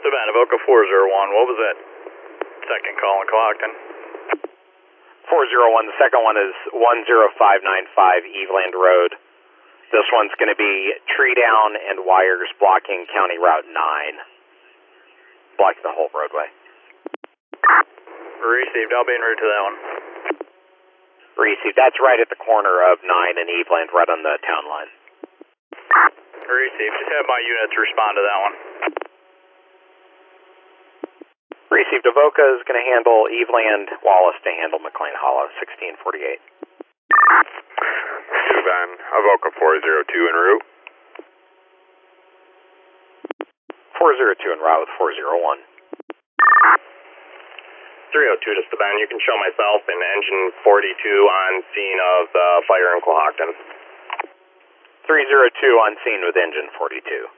Savannah, Avoca 401, what was that second call in Clockton? 401, the second one is 10595 Eveland Road. This one's going to be tree down and wires blocking County Route 9. Blocking the whole roadway. Received, I'll be en route to that one. Received, that's right at the corner of 9 and Eveland, right on the town line. Received, just have my units respond to that one. Received, Avoca is going to handle Eveland, Wallace to handle McLean Hollow, 1648. Suvan, Avoca 402 en route. 402 en route with 401. 302 to Savannah, you can show myself and engine 42 on scene of the fire in Cohocton. 302 on scene with engine 42.